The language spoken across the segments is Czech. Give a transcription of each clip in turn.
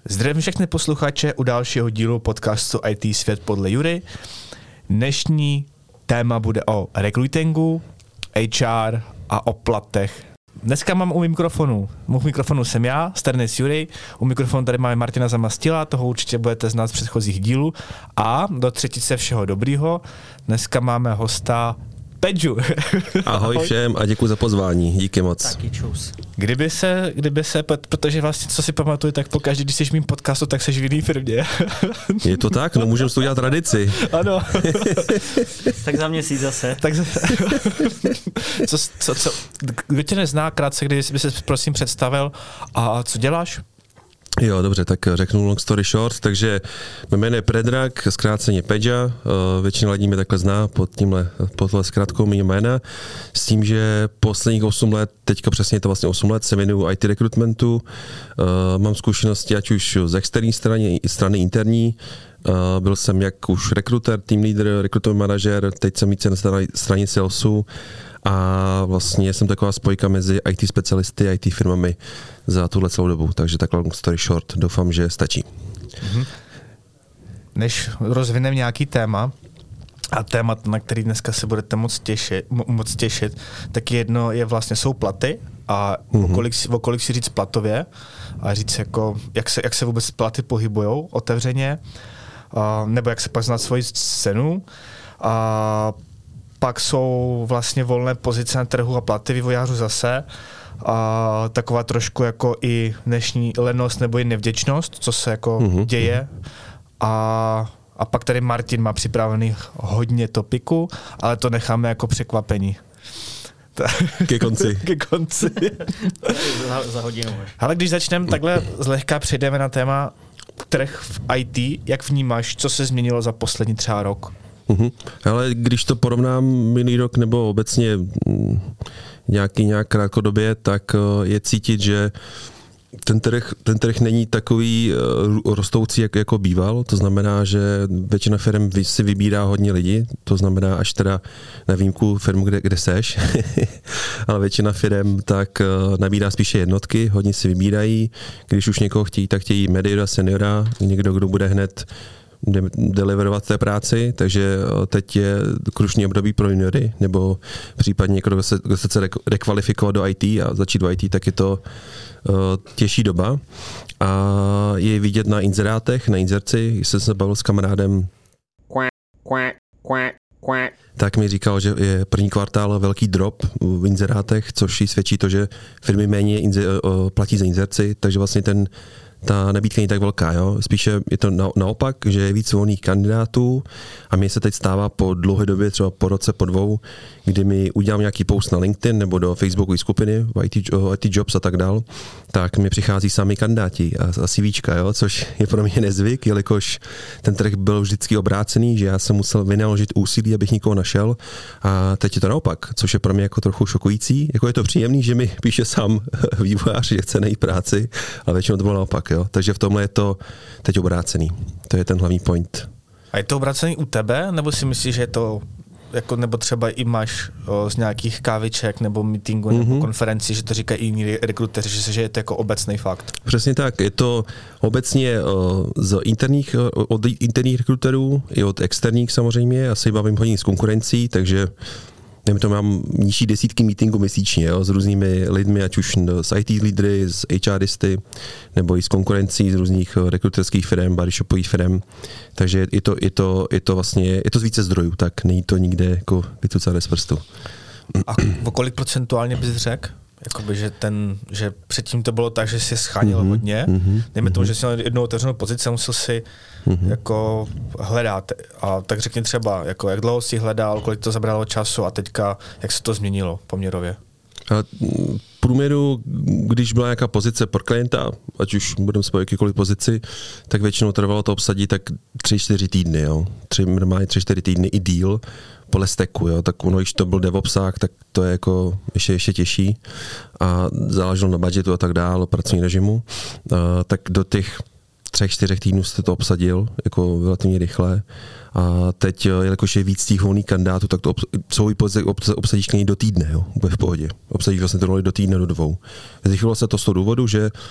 Zdravím všechny posluchače u dalšího dílu podcastu IT Svět podle Jury. Dnešní téma bude o rekrutingu, HR a o platech. Dneska mám u mikrofonu jsem já, Sternis Jury, u mikrofonu tady máme Martina Zamastila, toho určitě budete znát z předchozích dílů a do třetice všeho dobrýho. Dneska máme hosta Pedžu. Ahoj všem a děkuji za pozvání, díky moc. Taky čus. Kdyby se, protože vlastně, co si pamatuju, tak pokaždý, když jsi v mým podcastu, tak seš v jiný firmě. Je to tak? No můžeme to udělat tradici. Ano. Tak za měsíc zase. Kdo tě nezná, krátce, kdyby se prosím představil a co děláš? Jo, dobře, tak řeknu long story short, takže jméno je Predrag, zkráceně Pedža, většina lidí mě takhle zná pod tohle zkrátkou mý jména, s tím, že posledních 8 let, teďka přesně je to vlastně 8 let, se věnuju IT rekrutmentu, mám zkušenosti ať už z externí strany interní, byl jsem jak už rekruter, team leader, rekrutový manažer, teď jsem více na straně salesu a vlastně jsem taková spojka mezi IT specialisty a IT firmami za tuhle celou dobu, takže takhle long story short, doufám, že stačí. Než rozvineme nějaký téma, a téma, na který dneska se budete moc těšit, tak jedno je vlastně jsou platy a o kolik si říct platově a říct jako, jak se vůbec platy pohybujou otevřeně, nebo jak se pak znát svoji cenu. A pak jsou vlastně volné pozice na trhu a platy vývojářů zase. A taková trošku jako i dnešní lenost nebo i nevděčnost, co se jako děje. A pak tady Martin má připravený hodně topiků, ale to necháme jako překvapení. Ke konci. za hodinu. Ale když začneme takhle zlehka, přejdeme na téma trh v IT, jak vnímáš, co se změnilo za poslední třeba rok? Ale když to porovnám minulý rok nebo obecně nějak krátkodobě, tak je cítit, že ten trh není takový rostoucí, jako býval. To znamená, že většina firm si vybírá hodně lidí, to znamená až teda na výjimku firmu, kde seš, ale většina firm tak nabírá spíše jednotky, hodně si vybírají. Když už někoho chtějí, tak chtějí mediora, seniora, někdo, kdo bude hned deliverovat té práci, takže teď je krušný období pro juniory, nebo případně někdo, kdo se chce rekvalifikovat do IT a začít do IT, tak je to těžší doba. A je vidět na inzerátech, na inzerci, jsem se bavil s kamarádem, tak mi říkal, že je první kvartál velký drop v inzerátech, což svědčí to, že firmy méně platí za inzerci, takže vlastně ta nabídka není tak velká, jo. Spíše je to naopak, že je víc volných kandidátů a mně se teď stává po dlouhé době, třeba po roce, po 2, kdy mi udělám nějaký post na LinkedIn nebo do Facebookové skupiny, IT Jobs a tak dál, tak mi přichází sami kandidáti a CVčka, jo, což je pro mě nezvyk, jelikož ten trh byl vždycky obrácený, že já jsem musel vynaložit úsilí, abych někoho našel a teď je to naopak, což je pro mě jako trochu šokující, jako je to příjemný, že mi píše sám vývojář, že chce najít práci, ale většinou to bylo naopak. Jo? Takže v tomhle je to teď obrácený. To je ten hlavní point. A je to obrácený u tebe, nebo si myslíš, že je to jako, nebo třeba i máš z nějakých káviček nebo meetingu nebo konferencí, že to říkají i jiní rekruteři, že je to jako obecný fakt? Přesně tak. Je to obecně od interních rekruterů i od externích samozřejmě. Já se bavím hodně s konkurencí, takže to mám nižší desítky meetingů měsíčně, jo, s různými lidmi, ať už s IT lídry, s HRisty, nebo i s konkurencí z různých rekruterských firm, bodyshopových firm. Takže je to vlastně z více zdrojů, tak není to nikde jako vycucané z prstu. A o kolik procentuálně bys řekl? Jakoby, že předtím to bylo tak, že jsi scháněl hodně. Dejme tomu, že jsi měl jednou otevřenou pozici a musel si jako hledat. A tak řekni třeba, jako jak dlouho jsi hledal, kolik to zabralo času a teďka, jak se to změnilo poměrově? A v průměru, když byla nějaká pozice pro klienta, ať už budeme spojit jakýkoliv pozici, tak většinou trvalo to obsadit tak 3-4 týdny, jo. Normálně 3-4 týdny i díl podle stacku, jo. Tak ono, když to byl DevOpsák, tak to je jako ještě těžší a záleželo na budgetu a tak dále, pracovní režimu. Tak do těch 3-4 týdnů jste to obsadil jako relativně rychle. A teď, jelikož je víc těch volných kandidátů, tak to celou pozici obsadíš klidně do týdne, jo, bude v pohodě. Obsadíš vlastně to roli do týdne, do 2. Zrychlilo se to z toho důvodu, že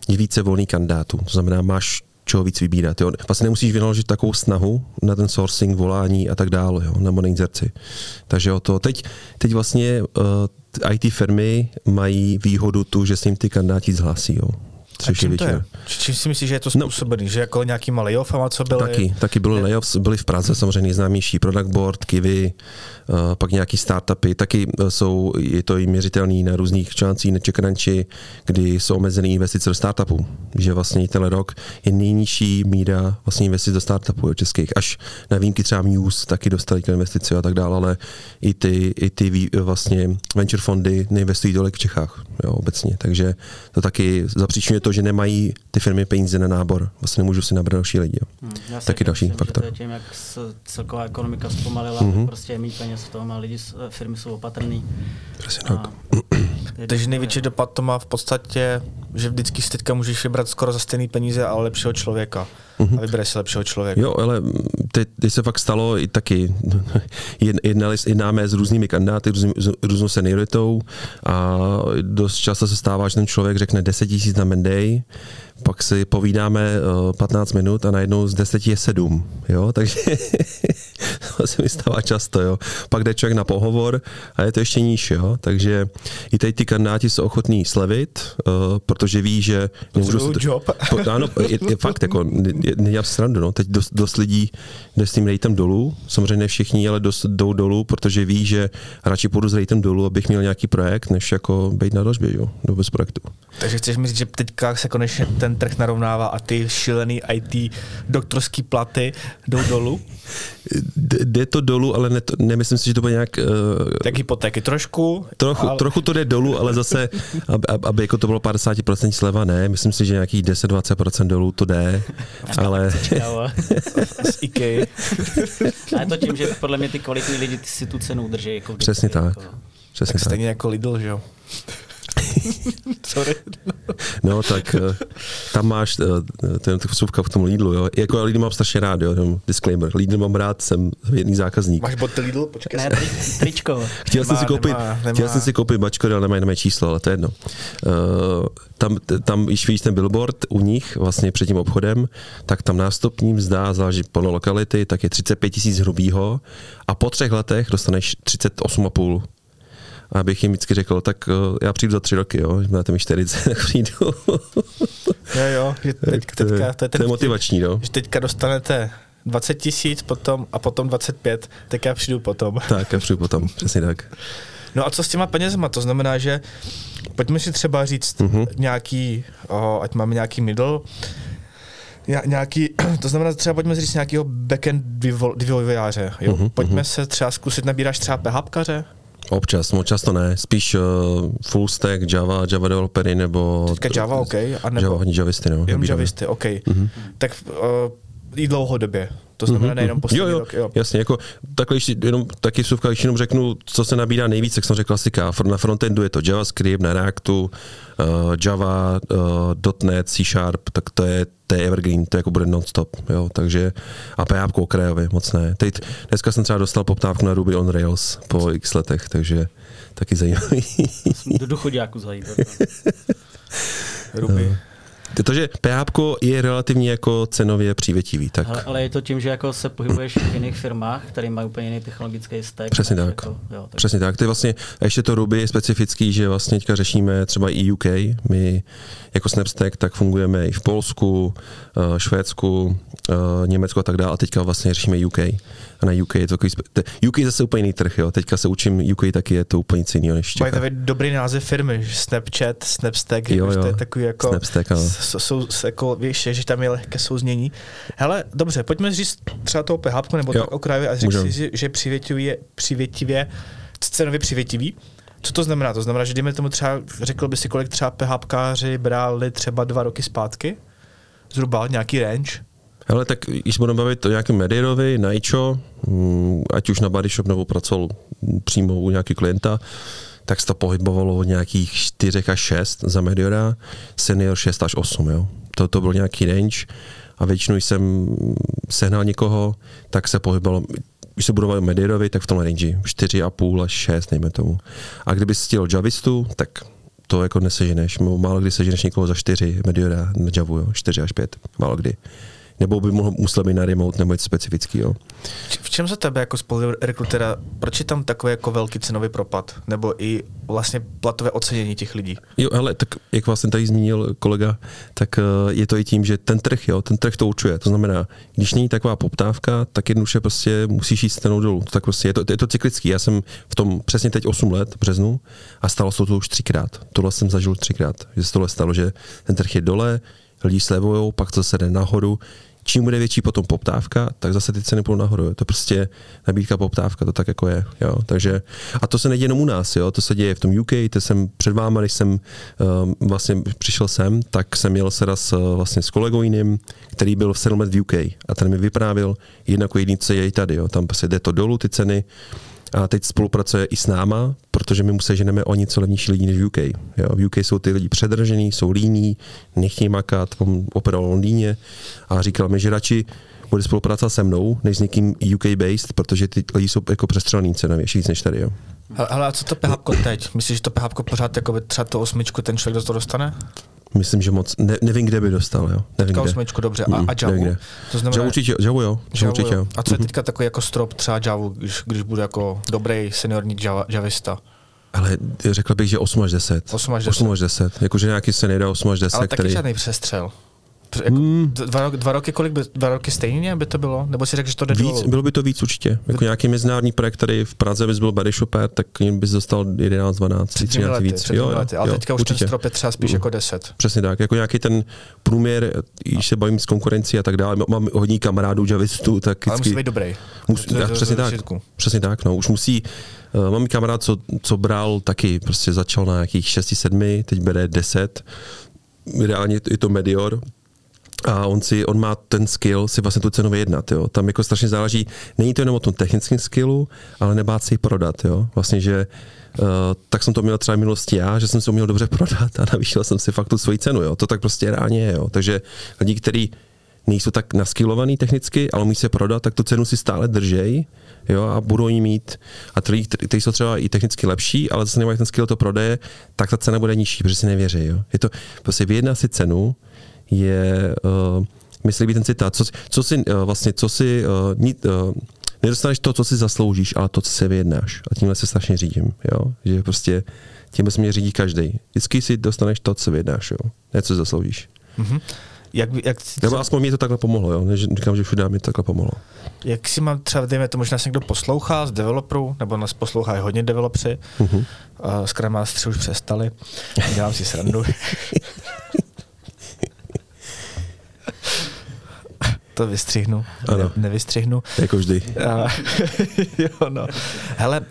je více volných kandidátů. To znamená, máš čeho víc vybírat. Jo. Vlastně nemusíš vynaložit takovou snahu na ten sourcing, volání a tak dále, jo, nebo na inzerci. Takže o to. Teď vlastně IT firmy mají výhodu tu, že se jim ty kandidáti zhlásí. Jo. A čím to je? Čím si myslíš, že je to způsobený? Že jako nějakýma layoffama, co byly? Taky byly layoffs, byly v Praze samozřejmě nejznámější Product Board, Kiwi, pak nějaký startupy, taky je to i měřitelný na různých článcích na CheckRunchi, kdy jsou omezené investice do startupů. Že vlastně tenhle rok je nejnižší míra vlastně investic do startupů českých. Až na výjimky třeba Muse taky dostali investice a tak dále, ale i ty vlastně venture fondy neinvestují tolik v Čechách, jo, obecně. Takže to taky zapříčňuje to, že nemají ty firmy peníze na nábor. Vlastně nemůžou si nabrat další lidi. Taky další faktor. Že tím, jak celková ekonomika zpomalila, prostě je mít peněz v tom a firmy jsou opatrný. Přesně tak. Takže největší dopad to má v podstatě, že vždycky si teďka můžeš vybrat skoro za stejný peníze, ale lepšího člověka. A vybereš si lepšího člověka. Jo, ale teď se fakt stalo i taky. Jednáme s různými kandidáty, různou senioritou a dost často se stává, že ten člověk řekne 10 000 na Monday, pak si povídáme 15 minut a najednou z 10 je 7. Jo? Takže to se mi stává často. Jo? Pak jde člověk na pohovor a je to ještě níž. Jo? Takže i teď ty kandidáti jsou ochotní slevit, protože ví, že nemůžu job. Ano, je fakt, jako nedělám si srandu. No. Teď dost lidí jde s tím rejtem dolů, samozřejmě ne všichni, ale dost jdou dolů, protože ví, že radši půjdu s rejtem dolů, abych měl nějaký projekt, než jako být na dlažbě, jo, do bez projektu. Takže chceš mi říct, že teďka se konečně ten trh narovnává a ty šílený IT doktorský platy jdou dolů? Jde to dolů, ale nemyslím si, že to bude nějak... Tak hypotéky trošku? Trochu to jde dolů, ale zase, aby jako to bylo 50% sleva, ne. Myslím si, že nějakých 10-20% dolů to jde, ale... Z IKEA. A je to tím, že podle mě ty kvalitní lidi si tu cenu drží. Jako přesně tak. Jako... Přesně tak stejně jako Lidl, že jo? Sorry. No tak tam máš ten vsuvka v tom Lidlu, jo. Jako já Lidl mám strašně rád, jo, disclaimer. Lidl mám rád, jsem věrný zákazník. Máš boty Lidl? Počkej. Ne, tričko. Chtěl jsem si koupit bačko, ale nemají číslo, ale to je jedno. Tam, když vidíš ten billboard u nich, vlastně před tím obchodem, tak tam nástupní mzda, záleží plno lokality, tak je 35 000 hrubýho a po 3 letech dostaneš 38,5. A abych jim vždycky řekl, tak já přijdu za 3 roky, jo, máte mi 40, tak přijdu. Jo, že teďka, to je motivační, no. Že teďka dostanete 20 000 a potom 25, tak já přijdu potom. Tak, já přijdu potom, přesně tak. No a co s těma penězma? To znamená, že pojďme si třeba říct nějaký, ať máme nějaký middle, nějaký, to znamená třeba pojďme si říct nějakýho backend vývojáře. Pojďme se třeba zkusit, nabíráš třeba PHPkaře? Občas, moc často ne. Spíš full stack, Java developery nebo... Teďka Java, OK. A nebo Java, javisty, no. Jenom javisty, OK. Tak i dlouhodobě. To znamená nejenom poslední rok. Jo. Jasně, jako takhle jenom taky vsuvka, když jenom řeknu, co se nabídá nejvíc, tak jsem řekl klasika. Na frontendu je to JavaScript, na Reactu, Java, .NET, C#, tak to je evergreen, to jako bude non-stop, jo, takže a PHP okrajově, moc ne. Dneska jsem třeba dostal poptávku na Ruby on Rails po x letech, takže taky zajímavý. Do duchoďáku zajít. Ruby. Takže PHP je relativně jako cenově přívětivý. Tak. Ale je to tím, že jako se pohybuješ v jiných firmách, které mají úplně jiný technologický stack. Přesně tak. Jako, tak. Přesně tak. To je vlastně, a ještě to Ruby je specifický, že vlastně teďka řešíme třeba i UK. My jako Snapstack tak fungujeme i v Polsku, Švédsku, Německu a tak dále. A teďka vlastně řešíme UK. A na UK je to takový... UK je zase úplně jiný trh, jo. Teďka se učím UK, taky je to úplně jiný než Čecha. Mají dobrý název firmy, Snapchat, Snapstack, jo. To je takový jako... Snapstack, jsou jako, víš, že tam je lehké souznění. Hele, dobře, pojďme říct třeba toho PHP nebo tak okrajově a řekl si, že přívětivě, cenově přívětivý. Co to znamená? To znamená, že dejme tomu třeba, řekl by si, kolik třeba PHPkáři brali třeba 2 roky zpátky? Zhruba nějaký range? Hele, tak když budeme bavit o nějakém Medierovi, Naicho, ať už na Bodyshop nebo pracoval přímo u nějakého klienta, tak se to pohybovalo od nějakých 4 až 6 za Mediora, senior 6 až 8, jo. To byl nějaký range a většinou jsem sehnal někoho, tak se pohybovalo, když se budovali Medierovi, tak v tom range 4,5 až 6, nejme tomu. A kdyby si chtěl Javistu, tak to jako neseženeš. Málo kdy seženeš někoho za 4 Mediora na Javu, jo? 4 až 5, málo kdy. Nebo by musel být na remote nebo něco specifického. V čem za tebe jako spolurekrutera, proč je tam takový jako velký cenový propad? Nebo i vlastně platové ocenění těch lidí? Jo, hele, tak jak vlastně tady zmínil kolega, tak je to i tím, že ten trh to určuje. To znamená, když není taková poptávka, tak jednoduše prostě musíš jít cenou dolů. Tak prostě je to cyklický. Já jsem v tom přesně teď 8 let v březnu a stalo se to už 3krát. Tohle jsem zažil 3krát. Že se tohle stalo, že ten trh je dole, lidi slevujou, pak to se jde nahoru. Čím bude větší potom poptávka, tak zase ty ceny půjdou nahoru. Jo. To prostě nabídka, poptávka, to tak jako je. Jo. Takže, a to se neděje jenom u nás, jo. To se děje v tom UK, to jsem před váma, když jsem vlastně přišel sem, tak jsem jel se raz vlastně s kolegou jiným, který byl v 7 let v UK a ten mi vyprávěl jediný, co je i tady. Jo. Tam prostě jde to dolů, ty ceny. A teď spolupracuje i s náma, protože my mu seženeme o něco levnější lidi než v UK. Jo, v UK jsou ty lidi předražený, jsou líní, nechtějí makat, on operoval v Londýně a říkal mi, že radši bude spolupracovat se mnou, než s někým UK-based, protože ty lidi jsou jako přestřelený cenově, víc než tady. Jo. Ale a co to PHP teď? Myslíš, že to PHP pořád jako třeba to 8 ten člověk to dostane? Myslím, že moc, nevím, kde by dostal, jo. Nevím, kde. 8, dobře. A Javu? To znamená, Javu určitě, jo. A co je teďka takový jako strop třeba Javu, když bude jako dobrý seniorní javista? Ale řekl bych, že 8 až 10. 8 až 10. Jakože nějaký senior 8 až 10. Ale taky žádný přestřel. Jako 2 roky, kolik by 2 roky stejně by to bylo? Nebo si řekl, že to jde víc, bylo by to víc určitě. Jako nějaký mezinárodní projekt, který v Praze bys byl Body Shopper, tak bys dostal 11, 12, 13 víc. Ale teďka už určitě. Ten strop je třeba spíš jako 10. Přesně tak. Jako nějaký ten průměr, když se bavím s konkurencí a tak dále, mám hodně kamarádů javistů, tak ale musí být dobrý. Přesně tak. No. Už musí. Mám kamarád, co bral taky, prostě začal na nějakých 6, 7, teď bere 10. Ideálně je to Medior. A on má ten skill si vlastně tu cenu vyjednat, jo. Tam jako strašně záleží, není to jenom o tom technickém skillu, ale nebát si ji prodat, jo. Vlastně, že tak jsem to měl třeba v minulosti já, že jsem si uměl dobře prodat a navýšil jsem si fakt tu svoji cenu, jo. To tak prostě reálně je, jo. Takže lidi, kteří nejsou tak naskillovaný technicky, ale umí se prodat, tak tu cenu si stále držej, jo, a budou ji mít. A ty lidi, kteří jsou třeba i technicky lepší, ale zase nemají ten skill to prodeje, tak ta cena bude nižší, protože si nevěří, jo. Je to prostě vyjednat si cenu, je, myslí by ten citát, nedostaneš to, co si zasloužíš, ale to, co si vyjednáš. A tímhle se strašně řídím, jo, že prostě tímhle se mě řídí každý. Vždycky si dostaneš to, co vyjednáš, jo, ne co zasloužíš. Mm-hmm. Nebo aspoň mi to takhle pomohlo, jo, říkám, že všude mi to takhle pomohlo. Jak si mám třeba, dejme to, možná se někdo poslouchá z developerů, nebo nás poslouchají hodně developři, s Scrum Mastery už přestali, dělám si srandu. To vystřihnu, nevystřihnu. Jako vždy. Jo, no. Hele,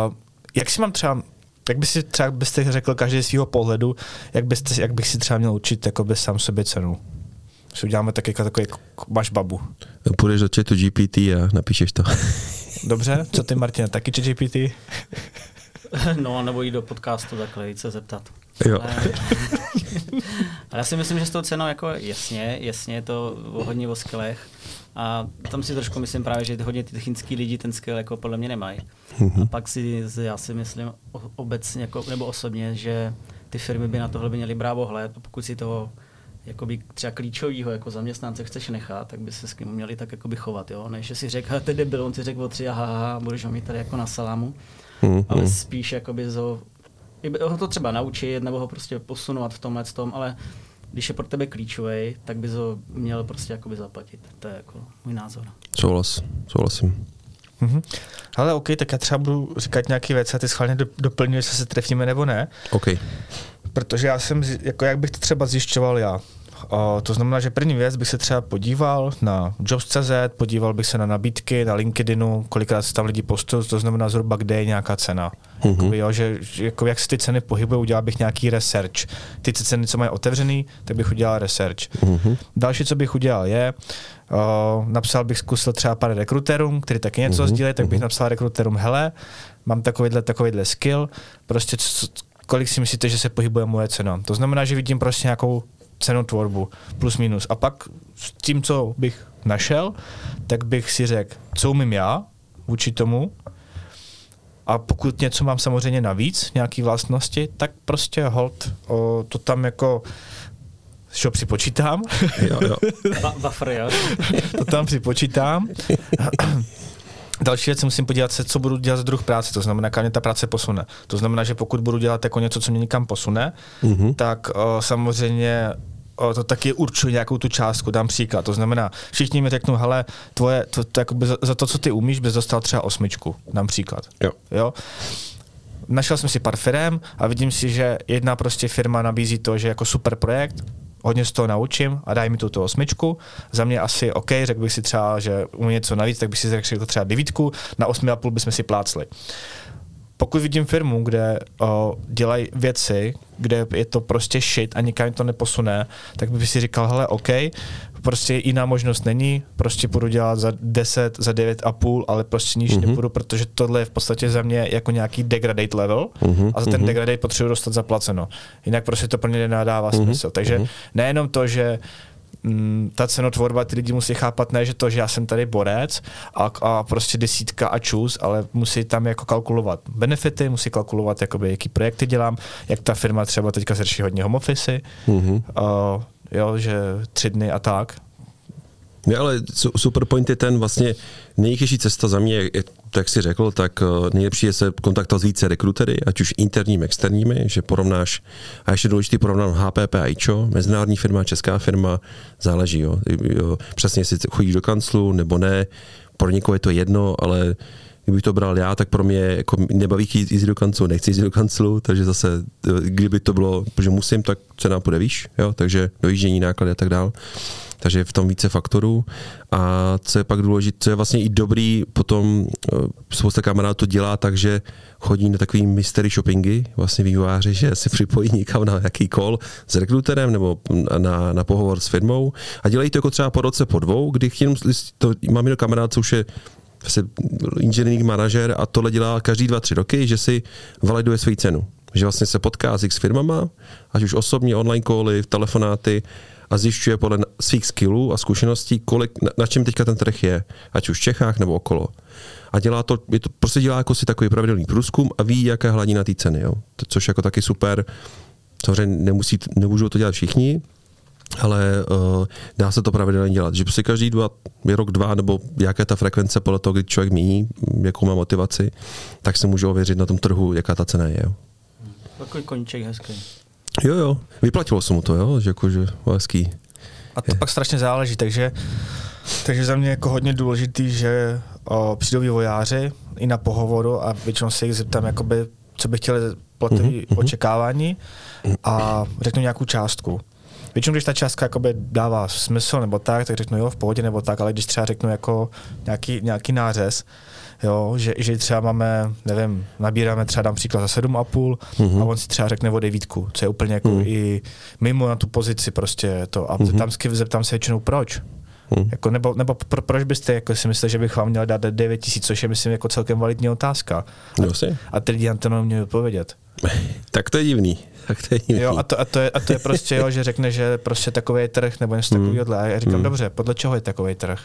jak byste řekl každý z svého pohledu, jak bych si třeba měl učit jakoby sám sobě cenu? Že uděláme takový máš babu. Půjdeš do chatu GPT a napíšeš to. Dobře, co ty, Martina, taky chat GPT? No, nebo jít do podcastu takhle, jít se zeptat. Jo. Ale já si myslím, že s tou cenou jako jasně je to hodně o skillech a tam si trošku myslím právě, že hodně ty technický lidi ten skill jako podle mě nemají. A pak já si myslím obecně jako, nebo osobně, že ty firmy by na tohle by měly brát ohled, pokud si toho jakoby třeba klíčovýho jako zaměstnance chceš nechat, tak by se s kým měli tak jakoby chovat, jo? Než že si řekl, ty debil, on si řekl o 3 a budeš ho mít tady jako na salámu, ale spíš jakoby ho to třeba naučit, nebo ho prostě posunovat v tomhle tom, ale když je pro tebe klíčový, tak bys ho měl prostě jakoby zaplatit. To je jako můj názor. Souhlasím. Ale OK, tak já třeba budu říkat nějaké věci a ty schválně doplňuji, jestli se trefíme nebo ne. OK. Protože já jsem, jako jak bych to třeba zjišťoval já. To znamená, že první věc bych se třeba podíval na Jobs.cz, podíval bych se na nabídky, na LinkedInu, kolikrát se tam lidi postují, to znamená zhruba, kde je nějaká cena. Jakoby, jo, že jako jak se ty ceny pohybují, udělal bych nějaký research. Ty ceny, co mají otevřený, tak bych udělal research. Další, co bych udělal, je, zkusil třeba pár rekrutérům, který taky něco sdílí, tak bych napsal rekrutérům, hele, mám takovýhle skill, prostě kolik si myslíte, že se pohybuje moje cena. To znamená, že vidím prostě nějakou cenu tvorbu, plus minus. A pak s tím, co bych našel, tak bych si řekl, co umím já vůči tomu, A pokud něco mám samozřejmě navíc, nějaký vlastnosti, tak prostě hold, to tam jako čo připočítám. Jo. Buffer, jo. To tam připočítám. Další věc, musím podívat se, co budu dělat za druh práce, to znamená, kam mě ta práce posune. To znamená, že pokud budu dělat jako něco, co mě někam posune, tak samozřejmě to taky určuje nějakou tu částku, dám příklad. To znamená, všichni mi řeknou, hele, to jakoby za to, co ty umíš, bys dostal třeba 8, dám příklad. Jo? Našel jsem si pár firem a vidím si, že jedna prostě firma nabízí to, že jako super projekt, hodně z toho naučím a daj mi tu 8. Za mě asi OK, řekl bych si třeba, že umím něco navíc, tak bych si řekl třeba 9, na 8,5 bychom si plácli. Pokud vidím firmu, kde dělají věci, kde je to prostě shit a nikam to neposune, tak bych si říkal, hele, OK, prostě jiná možnost není, prostě půjdu dělat za 10, za 9,5, ale prostě níž nepůjdu, protože tohle je v podstatě za mě jako nějaký degradate level a za ten degradate potřebuji dostat zaplaceno. Jinak prostě to pro mě nenadává smysl. Takže nejenom to, že ta cenotvorba, ty lidi musí chápat, ne, že to, že já jsem tady borec a prostě 10 a čus, ale musí tam jako kalkulovat benefity, musí kalkulovat, jakoby, jaký projekty dělám, jak ta firma třeba teďka se řeší hodně home office, jo, že 3 dny a tak. Ne, ale super point je ten vlastně nejrychlejší cesta za mě, jak jsi řekl, tak nejlepší je se kontaktovat s více rekrutery, ať už interními, externími, že porovnáš, a ještě důležitý porovnám HPP a IČO, mezinárodní firma, česká firma, záleží, jo. Přesně, jestli chodíš do kanclu nebo ne, pro někoho je to jedno, ale kdybych to bral já, tak pro mě jako nebaví jít do kanclu, nechci jít do kanclu, takže zase, kdyby to bylo, protože musím, tak cena půjde výš, jo, takže dojíždění, náklady a tak dál. Takže je v tom více faktorů. A co je pak důležité, co je vlastně i dobrý, potom spousta kamarádů to dělá tak, že chodí na takový mystery shoppingy, vlastně vývojáři, že se připojí někam na nějaký call s rekruterem nebo na pohovor s firmou a dělají to jako třeba po roce, po 2, kdy mám jenom kamarád, co už je inženýrní manažer a tohle dělá každý 2-3 roky, že si validuje svoji cenu. Že vlastně se potká s firmama, ať už osobně, online cally, telefonáty, a zjišťuje podle svých skillů a zkušeností, na čem teďka ten trh je, ať už v Čechách nebo okolo. A prostě dělá jako si takový pravidelný průzkum a ví, jaká je hladina té ceny. Jo. Což jako taky super. Samozřejmě nemůžou to dělat všichni, ale dá se to pravidelně dělat. Že prostě každý rok, 2, nebo jaká je ta frekvence podle toho, kdy člověk mění, jakou má motivaci, tak se může ověřit na tom trhu, jaká ta cena je. Jo. Takový koníček hezký. Jo, vyplatilo se mu to, jo, že jakože hezký. A to pak strašně záleží, takže za mě jako hodně důležitý, že přijdou vývojáři i na pohovoru a většinou se jich zeptám, jakoby, co by chtěli platový očekávání a řeknu nějakou částku. Většinou, když ta částka jakoby dává smysl nebo tak řeknu jo, v pohodě nebo tak, ale když třeba řeknu jako nějaký nářez, jo, že třeba máme, nevím, nabíráme třeba, dám příklad za 7,5 a on si třeba řekne o 9, co je úplně jako i mimo na tu pozici prostě to. A zeptám se většinou proč. Jako, nebo proč byste jako si mysleli, že bych vám měl dát 9 000, což je myslím jako celkem validní otázka. A ty lidi na to neměli odpovědět. Tak to je divný. Jo, a to je prostě, jo, že řekne, že prostě takový je trh nebo něco takového. A já říkám, dobře, podle čeho je takový trh?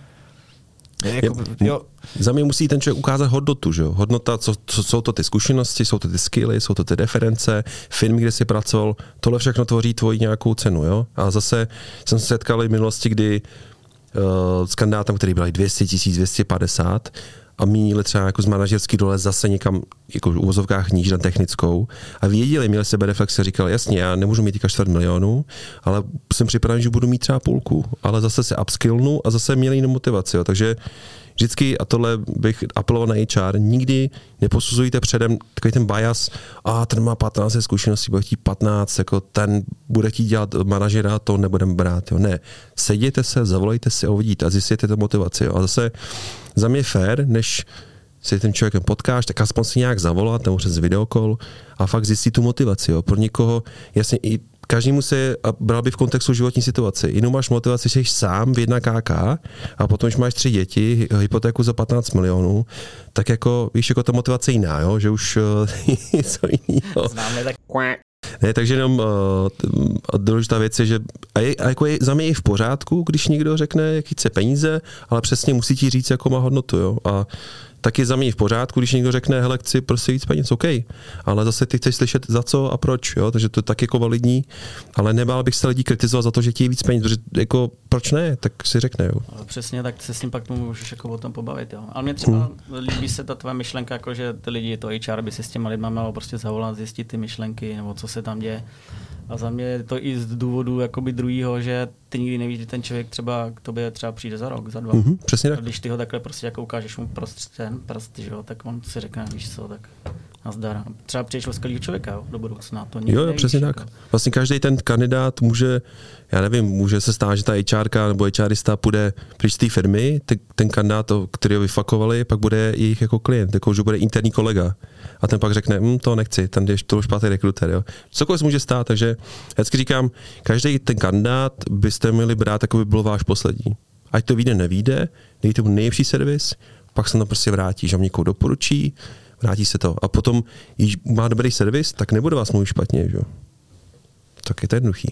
Jo. Za mě musí ten člověk ukázat hodnotu, že jo? Hodnota, co jsou to ty zkušenosti, jsou to ty skilly, jsou to ty reference, firmy, kde jsi pracoval, tohle všechno tvoří tvoji nějakou cenu, jo? A zase jsem se setkal v minulosti, kdy s kandidátem, který byl 200 000, 250 a mínili třeba jako z manažerský dole zase někam jako v uvozovkách níž na technickou a věděli, měli sebe reflexe, říkali, jasně, já nemůžu mít týka 4 milionů, ale jsem připraven, že budu mít třeba 0,5, ale zase se upskillnu a zase měli jinou motivaci, jo. Takže vždycky, a tohle bych apeloval na HR, nikdy neposuzujte předem takový ten bias, ten má 15 zkušeností, bude chtít 15, jako ten bude chtít dělat manažera, to nebudeme brát. Jo. Ne, sejděte se, zavolejte si a uvidíte a zjistěte tu motivaci. Jo. A zase za mě fair, než si tím člověkem potkáš, tak aspoň si nějak zavolat nebo přes videokol a fakt zjistit tu motivaci. Jo. Pro někoho, jasně, i každému se, a bral by v kontextu životní situace, jinou máš motivaci, že jsi sám v 1 KK a potom, když máš 3 děti, hypotéku za 15 milionů, tak jako, víš, jako ta motivace jiná, jo? Že už něco jiného. Známe tak. Ne, takže jenom důležitá věc je, že jako za mě je v pořádku, když někdo řekne, jaký chce peníze, ale přesně musí ti říct, jakou má hodnotu, jo? A tak je za mě v pořádku, když někdo řekne, hele, chci prostě víc peněz, OK, ale zase ty chceš slyšet za co a proč, jo, takže to je tak jako validní, ale nebál bych se lidí kritizovat za to, že chtějí víc peněz, protože jako proč ne, tak si řekne, jo. Přesně, tak se s ním pak můžeš jako o tom pobavit, jo. Ale mě třeba líbí se ta tvoje myšlenka, jako že ty lidi, to HR by si s těma lidma mělo prostě zavolat, zjistit ty myšlenky, nebo co se tam děje. A za mě je to i z důvodu jakoby druhýho, že ty nikdy nevíš, že ten člověk třeba k tobě třeba přijde za rok, za 2. Přesně tak. A když ty ho takhle prostě jako ukážeš mu ten prst, že jo, tak on si řekne, víš co, tak nazdar. Třeba přijdeš o skvělýho člověka, jo, do budoucna. To jo, přesně tak. Jako. Vlastně každý ten kandidát může, já nevím, může se stát, že ta HRka nebo HRista půjde pryč z té firmy, ten kandidát, který ho vyfakovali, pak bude jejich jako klient, jako že bude interní kolega. A ten pak řekne, to nechci, ten je to špatný rekruter. Jo. Cokoliv se může stát, takže vždycky říkám, každý ten kandidát byste měli brát, jako by byl váš poslední. Ať to vyjde, nevyjde, dejte mu nejlepší servis, pak se tam prostě vrátí, že vám někoho doporučí, vrátí se to. A potom, když má dobrý servis, tak nebude vás mluvit špatně. Že? Tak je to jednoduchý.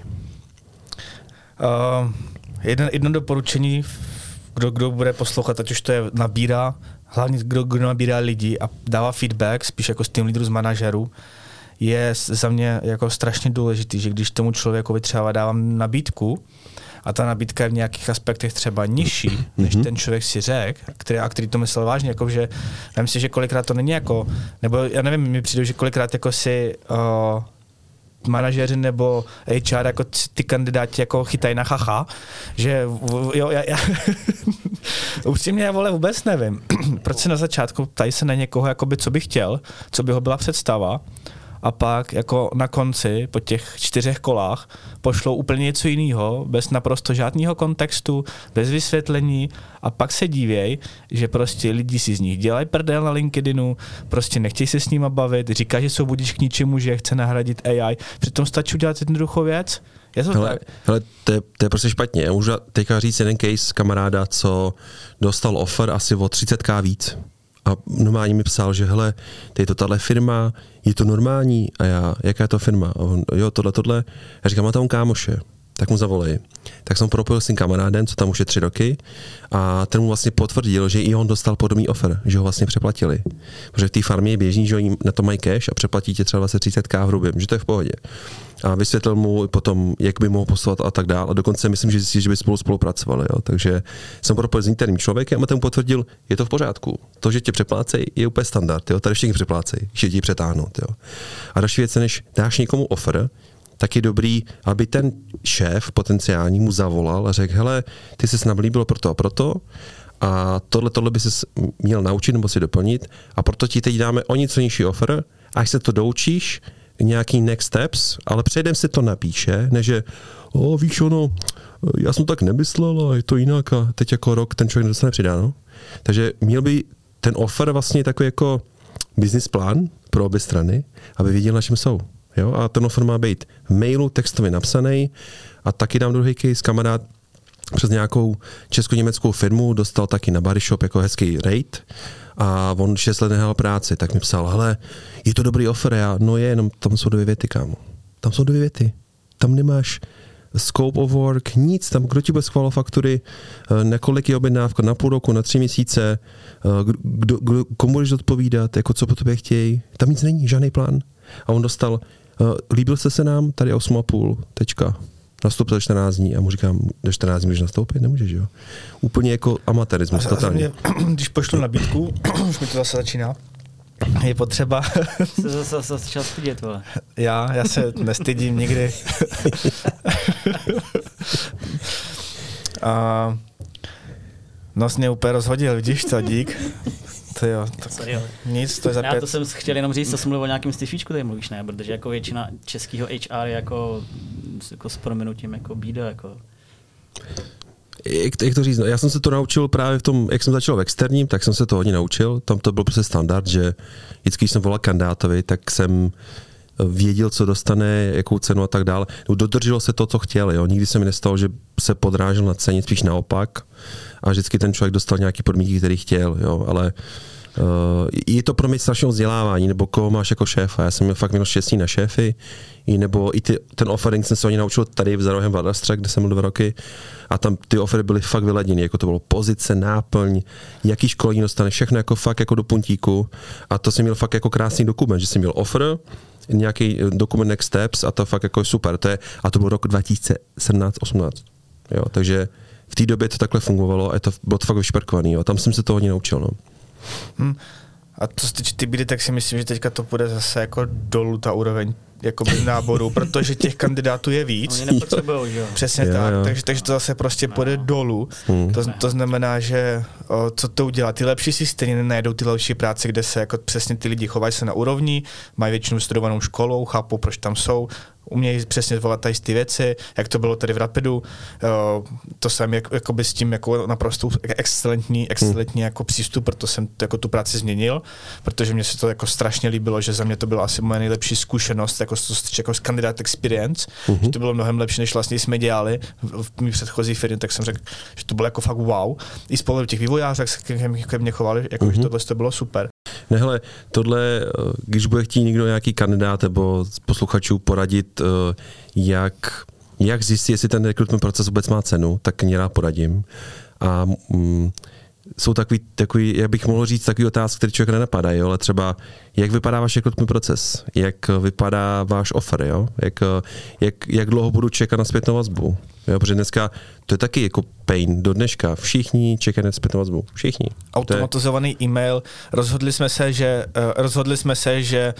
Jedno doporučení, kdo bude poslouchat, ať už to je nabírá, hlavně kdo nabírá lidi a dává feedback, spíš jako z team leaderů, z manažerů, je za mě jako strašně důležitý, že když tomu člověkovi třeba dávám nabídku a ta nabídka je v nějakých aspektech třeba nižší, než ten člověk si řekl, který to myslel vážně, jako že myslím si, že kolikrát to není jako, nebo já nevím, mi přijde, že kolikrát jako si manažeři nebo HR jako ty kandidáti jako chytají na chacha, že jo, já upřímně, vole, vůbec nevím, proč se na začátku ptají se na někoho, jakoby, co by chtěl, co by ho byla představa, a pak jako na konci, po těch 4 kolách, pošlou úplně něco jiného, bez naprosto žádného kontextu, bez vysvětlení, a pak se dívěj, že prostě lidi si z nich dělají prdel na LinkedInu, prostě nechtějí se s nima bavit, říká, že jsou budiž k ničemu, že chce nahradit AI, přitom stačí udělat jednoduchou věc. Je to tak? Hele, to je prostě špatně. Já můžu teďka říct jeden case kamaráda, co dostal offer asi o 30k víc. A normálně mi psal, že hele, je to tahle firma, je to normální? A já, jaká je to firma? A on, jo, tohle. Já říkám, má tam kámoše, tak mu zavolej. Tak jsem propojil s tím kamarádem, co tam už je 3 roky, a ten mu vlastně potvrdil, že i on dostal podobný offer, že ho vlastně přeplatili. Protože v té farmě je běžný, že oni na to mají cash a přeplatí tě třeba 30k v hrubém, že to je v pohodě. A vysvětlil mu potom, jak by mohl poslat a tak dále. A dokonce myslím, že by spolupracovali. Jo. Takže jsem propojil s interním člověkem a ten mu potvrdil, je to v pořádku. To, že tě přeplácej, je úplně standard. Jo. Tady všichni přeplácej, že tě přetáhnout. Jo. A další věc, než dáš někomu offer, tak je dobrý, aby ten šéf potenciální mu zavolal a řekl, hele, ty jsi nablíbil proto a proto, a tohle by se měl naučit nebo si doplnit, a proto ti teď dáme o něco nižší offer, až se to doučíš, nějaký next steps, ale předem se to napíše, než že víš ono, já jsem tak nemyslel a je to jinak a teď jako rok ten člověk dostane přidáno. Takže měl by ten offer vlastně takový jako business plán pro obě strany, aby věděl, na čem jsou. Jo? A ten offer má být v mailu textově napsaný, a taky dám druhý case, kamarád přes nějakou česko-německou firmu dostal taky na Body Shop jako hezký rate, a on 6 let nehal práci, tak mi psal, hele, je to dobrý offer, no je, jenom tam jsou 2 věty, kámo. Tam jsou 2 věty. Tam nemáš scope of work, nic, tam kdo ti bude schvalovat faktury, na kolik je objednávka, na půl roku, na 3 měsíce, komu budeš odpovídat, jako co po tobě chtějí, tam nic není, žádný plán. A on dostal, líbil jste se nám, tady 8,5, tečka. Nastup za 14 dní, a mu říkám, do 14 dní můžeš nastoupit? Nemůžeš, jo? Úplně jako amatérismus, totálně. Když pošlu nabídku, už mi to zase začíná, je potřeba... Se zase začal stydět, vole. Já se nestydím nikdy. A nos mě úplně rozhodil, vidíš to, dík. To jo, tak nic, to je za 5. Já to jsem chtěl jenom říct, co jsem mluvil o nějakým stifíčku, tady mluvíš, ne? Protože jako většina českého HR je jako s prominutím jako bída, jako... Jak to říct? No, já jsem se to naučil právě v tom, jak jsem začal v externím, tak jsem se to hodně naučil. Tam to byl prostě standard, že vždycky, když jsem volal kandidátovi, tak jsem věděl, co dostane, jakou cenu a tak dále. Dodrželo se to, co chtěl. Jo. Nikdy se mi nestalo, že se podrážel na ceně, spíš naopak. A vždycky ten člověk dostal nějaký podmínky, který chtěl. Jo. Ale Je to pro mě strašné vzdělávání, nebo koho máš jako šéfa. Já jsem měl štěstí na šéfy, nebo i ten offering jsem se oni naučil tady v Zarohem v Adastra, kde jsem byl 2 roky, a tam ty offery byly fakt vyladěny, jako to bylo pozice, náplň, jaký školení dostane, všechno jako fakt jako do puntíku, a to jsem měl fakt jako krásný dokument, že jsem měl offer, nějaký dokument next steps, a to fakt jako super. A to byl rok 2017-18. Jo, takže v té době to takhle fungovalo a bylo to fakt vyšperkovaný. Jo. Tam jsem se to hodně naučil. No. A co se týče ty bídy, tak si myslím, že teďka to bude zase jako dolů ta úroveň jako náboru, protože těch kandidátů je víc. Oni nepotřebujou, že jo? Přesně tak, takže to zase prostě půjde dolů. To znamená, že co to udělá? Ty lepší si stejně nenajdou ty lepší práce, kde se jako přesně ty lidi chovají se na úrovni, mají většinu studovanou školou, chápou, proč tam jsou, umějí přesně zvolat tady ty věci, jak to bylo tady v Rapidu. To jsem jakoby s tím jako naprosto excelentní jako přístup, proto jsem jako tu práci změnil, protože mě se to jako strašně líbilo, že za mě to byla asi moje nejlepší zkušenost jako z candidate experience, že to bylo mnohem lepší, než vlastně jsme dělali v mý předchozí firmě, tak jsem řekl, že to bylo jako fakt wow. I spolu těch vývojářů, jak se ke mně chovali, jako že tohle to bylo super. Ne, hele, tohle, když bude chtít někdo nějaký kandidát nebo z posluchačů poradit, jak zjistit, jestli ten rekrutment proces vůbec má cenu, tak mě rád poradím. A jsou takový, jak bych mohl říct, takový otázky, které člověk nenapadají, ale třeba, jak vypadá váš rekrutment proces, jak vypadá váš offer, jo? Jak dlouho budu čekat na zpětnou vazbu, jo? Protože dneska to je taky jako pain do dneška, všichni čekají na zpětnou vazbu, všichni. Automatizovaný e-mail, rozhodli jsme se, že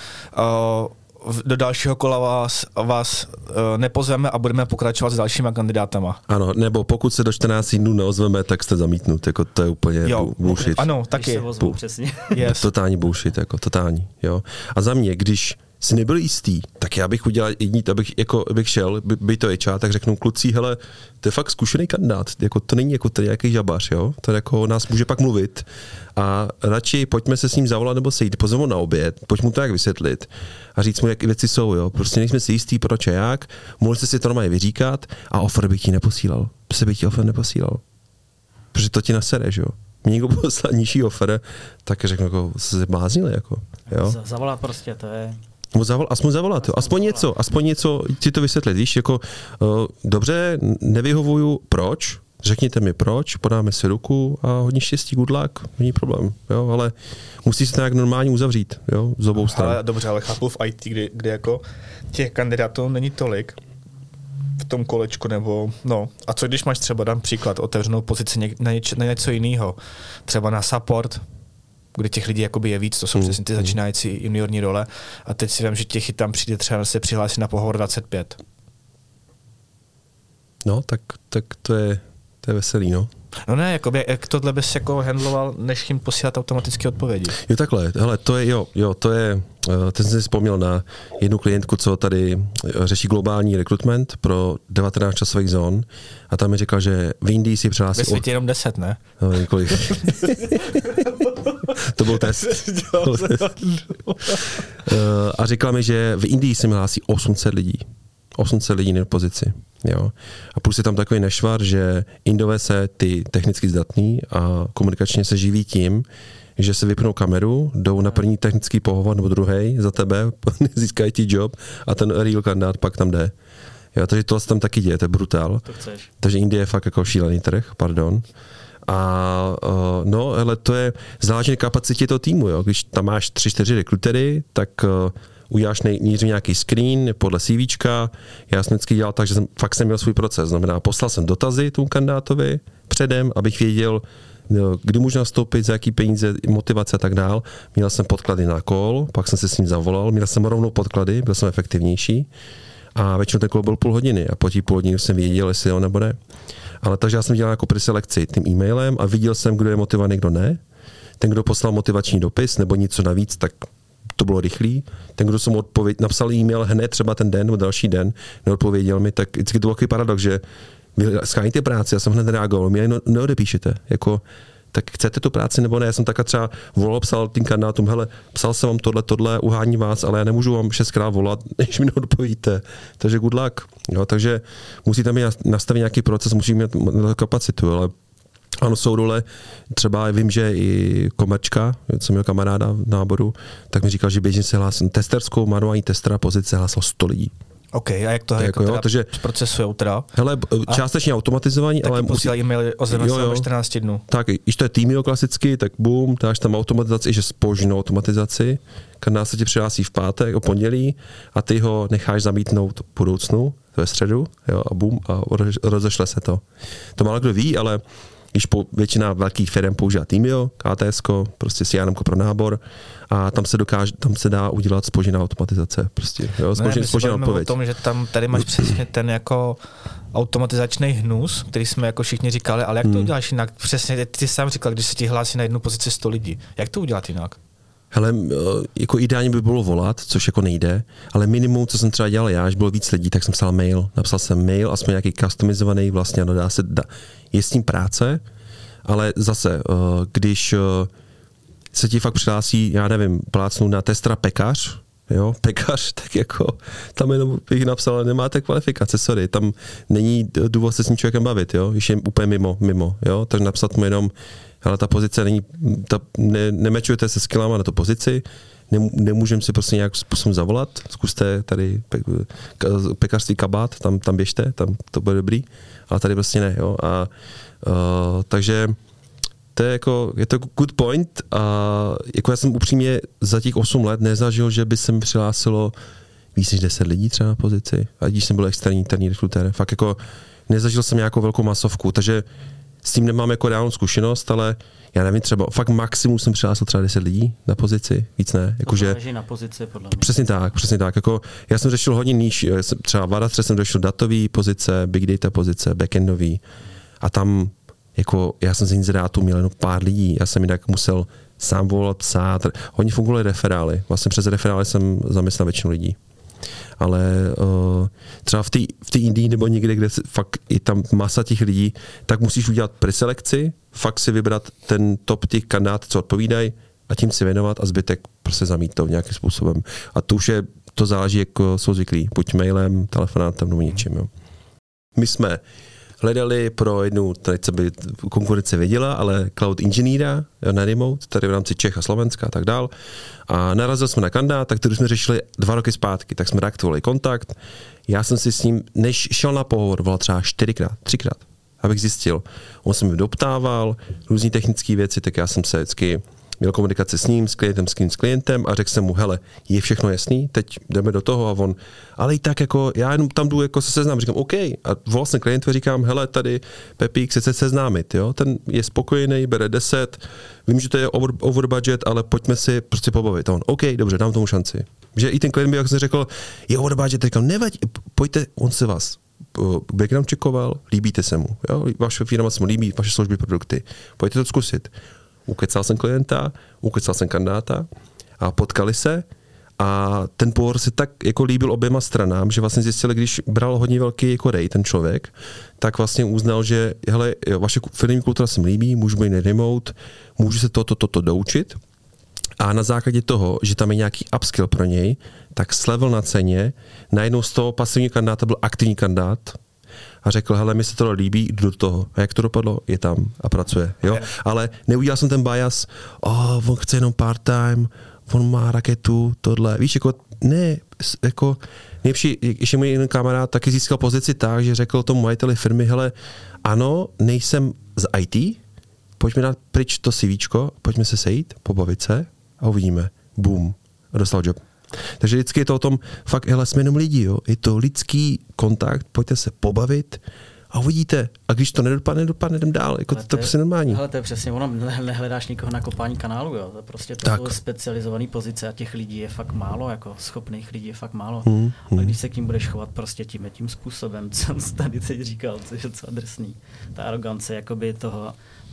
do dalšího kola vás nepozveme a budeme pokračovat s dalšíma kandidátama. Ano, nebo pokud se do 14 dnů neozveme, tak jste zamítnut, jako to je úplně bullshit. Ano, taky. Přesně. Yes. Totální bullshit, jako totální, jo. A za mě, když si nebyl jistý, tak já bych udělal jediný, abych šel, by to HR, tak řeknu kluci, hele, to je fakt zkušený kandidát, jako to není jako tady nějaký žabař, jo, to jako nás může pak mluvit a radši pojďme se s ním zavolat nebo sejít, pozveme na oběd, pojď mu to jak vysvětlit a říct mu, jak věci jsou, jo, prostě nejsme si jistý, proč a jak, mohli jste si to normálně vyříkat a offer bych ti neposílal, protože to ti nasereš, jo. Mě někdo poslal nižší offer, tak řeknu, jako se bláznili, jako, jo. Zavolat prostě, to je... Aspoň zavolat, jo. Aspoň něco ti to vysvětlit, víš, jako dobře, nevyhovuju, proč, řekněte mi proč, podáme si ruku a hodně štěstí, good luck, není problém, jo, ale musí se to nějak normálně uzavřít, jo, z obou stran. Dobře, ale chápu v IT, kde jako těch kandidátů není tolik v tom kolečku, nebo no, a co když máš třeba, dám příklad, otevřenou pozici na něco jiného, třeba na support, kde těch lidí jakoby je víc, to jsou přesně ty začínající juniorní role a teď si vím, že těch tam přijde třeba se přihlásit na pohovor 25. No, tak to je veselý, no. No ne, jakoby, jak tohle bys jako handloval, než jim posílat automatické odpovědi. Jo, takhle, hele, to je, ten jsem si vzpomněl na jednu klientku, co tady řeší globální rekrutment pro 19 časových zón a tam mi říkal, že v Indii si přihlásí... Ve světě jenom 10, ne? No, několik. To byl test. A říkala mi, že v Indii se mi hlásí 800 lidí. 800 lidí na pozici. Jo. A plus je tam takový nešvar, že Indové se ty technicky zdatný a komunikačně se živí tím, že se vypnou kameru, jdou na první technický pohovor nebo druhý za tebe, získají ti job a ten real kandidát pak tam jde. Jo, takže tohle se tam taky děje, to je brutál. Takže Indie je fakt jako šílený trh, pardon. A no, hele, to je záleží na kapacitě toho týmu, jo. Když tam máš 3-4 rekrutery, tak uděláš nejdřív nějaký screen podle CVčka. Já jsem vždycky dělal tak, že jsem měl svůj proces. Znamená, poslal jsem dotazy tomu kandidátovi předem, abych věděl, kdy můžu nastoupit, za jaký peníze, motivace a tak dál. Měl jsem podklady na call, pak jsem se s ním zavolal, měl jsem rovnou podklady, byl jsem efektivnější a většinou ten call byl půl hodiny a po tí půl hodiny jsem věděl, jestli jo nebo ne. Ale takže já jsem dělal jako preselekci tím e-mailem a viděl jsem, kdo je motivovaný, kdo ne. Ten, kdo poslal motivační dopis nebo něco navíc, tak to bylo rychlý. Ten, kdo jsem napsal e-mail hned třeba ten den nebo další den, neodpověděl mi, tak vždycky to byl takový paradox, že vy scháníte práci, já jsem hned reagoval, mě neodepíšete, jako, tak chcete tu práci nebo ne, já jsem taky třeba volal, psal tím kandidátům, hele, psal jsem vám tohle, uhání vás, ale já nemůžu vám 6krát volat, než mi neodpovíte, takže good luck, jo, takže musíte mít nastavit nějaký proces, musí mít kapacitu, ale Ano, jsou role, třeba vím, že i Komerčka, jsem měl kamaráda v náboru, tak mi říkal, že běžně se hlásí testerskou, manuální testera pozice hlásilo 100 lidí. OK, a jak to procesujou teda? Hele, částečně automatizovaní, ale posílají e-maily o 14 dnů. Tak, když to je Teamio klasicky, tak boom, dáš tam automatizaci, že spožnou automatizaci, kandidát se ti přihlásí v pátek, o pondělí a ty ho necháš zamítnout v budoucnu, ve středu, jo, a boom, a rozešle se to. To málo kdo ví, ale když většina velkých firm používá Teamio, KTS, prostě CRM pro nábor a tam se dá udělat spožděná automatizace. Prostě, jo, spožděná odpověď. O tom, že tady máš přesně ten jako automatizační hnus, který jsme jako všichni říkali, ale jak to uděláš jinak? Přesně, ty sám říkal, když se ti hlásí na jednu pozici 100 lidí. Jak to udělat jinak? Hele, jako ideálně by bylo volat, což jako nejde, ale minimum, co jsem třeba dělal já, až bylo víc lidí, tak jsem napsal jsem mail, aspoň nějaký customizovaný vlastně, je s tím práce, ale zase, když se ti fakt přihlásí, já nevím, plácnu na testera pekař, jo, pekař, tak jako tam jenom bych napsal, ale nemáte kvalifikace, sorry, tam není důvod se s tím člověkem bavit, jo, když je úplně mimo, jo, tak napsat mu jenom, ale ta pozice není, nemečujete se skillama na tu pozici, nemůžeme si prostě nějak způsobem zavolat, zkuste tady pekařství Kabát, tam běžte, tam to bude dobrý, ale tady prostě ne, jo, a takže je to good point a jako já jsem upřímně za těch 8 let nezažil, že by se mi přihlásilo víc než 10 lidí třeba na pozici, a když jsem byl externí rekrutér, fakt jako nezažil jsem nějakou velkou masovku, takže s tím nemám jako reálnou zkušenost, ale já nevím, třeba fakt maximum jsem přihlásil třeba 10 lidí na pozici, víc ne. Jakože na pozici, podle mě. Přesně tak. Jako, já jsem řešil hodně níž, třeba v Adastře jsem došel datový pozice, big data pozice, backendový a tam jako já jsem z inzerátu měl jenom pár lidí, já jsem jinak musel sám volat, psát, hodně fungovaly referály, vlastně přes referály jsem zaměstnal většinu lidí. Ale třeba v té Indii nebo někde, kde fakt je tam masa těch lidí, tak musíš udělat preselekci, fakt si vybrat ten top těch kandidátů, co odpovídají a tím si věnovat a zbytek prostě zamítnout nějakým způsobem. A to záleží, jak jsou zvyklí, buď mailem, telefonátem nebo něčím. Jo. My jsme hledali pro jednu, tady co by konkurence věděla, ale cloud inženýra na remote, tady v rámci Čech a Slovenska a tak dál. A narazili jsme na kandidáta, který jsme řešili 2 roky zpátky, tak jsme reaktovali kontakt. Já jsem si s ním, než šel na pohovor, volal třeba 4krát, 3krát, abych zjistil. On se mi doptával různý technické věci, tak já jsem se vždycky měl komunikaci s ním, s klientem a řekl jsem mu, hele, je všechno jasný, teď jdeme do toho a on, ale i tak jako, já jenom tam jdu jako se seznám, říkám, OK, a volal jsem klientu a říkám, hele, tady Pepík chce se seznámit, jo, ten je spokojený, bere 10, vím, že to je over budget, ale pojďme si prostě pobavit. A on, OK, dobře, dám tomu šanci. Že i ten klient by, jak jsem řekl, je over budget, říkám, nevadí, pojďte, on se vás background checkoval, líbíte se mu, jo, vaše firma se mu líbí, vaše služby, produkty, pojďte to zkusit. Ukecal jsem klienta, ukecal jsem kandidáta a potkali se a ten pohovor se tak jako líbil oběma stranám, že vlastně zjistili, když bral hodně velký jako rej ten člověk, tak vlastně uznal, že hele, vaše firmní kultura se mi líbí, můžu být remote, můžu se toto doučit a na základě toho, že tam je nějaký upskill pro něj, tak slevil na ceně, najednou z toho pasivního kandidáta byl aktivní kandidát a řekl, hele, mi se to líbí, jdu do toho. A jak to dopadlo? Je tam a pracuje. Jo? Ale neudělal jsem ten bias, on chce jenom part-time, on má raketu, tohle. Víš, jako ne, jako nejlepší, ještě můj jeden kamarád taky získal pozici tak, že řekl tomu majiteli firmy, hele, ano, nejsem z IT, pojďme dát pryč to CVčko, pojďme se sejít, pobavit se a uvidíme. Boom. A dostal job. Takže vždycky je to o tom, fakt, hele, jsme jenom lidi, jo. Je to lidský kontakt, pojďte se pobavit a uvidíte. A když to nedopadne, jdem dál. Jako to je prostě normální. Ale to je přesně ono, nehledáš nikoho na kopání kanálu, jo. To prostě to jsou specializované pozice a těch lidí je fakt málo, jako schopných lidí je fakt málo. A když se k ním budeš chovat prostě tím způsobem, co jsem tady teď říkal, což je docela drsný. Ta arogance jakoby toho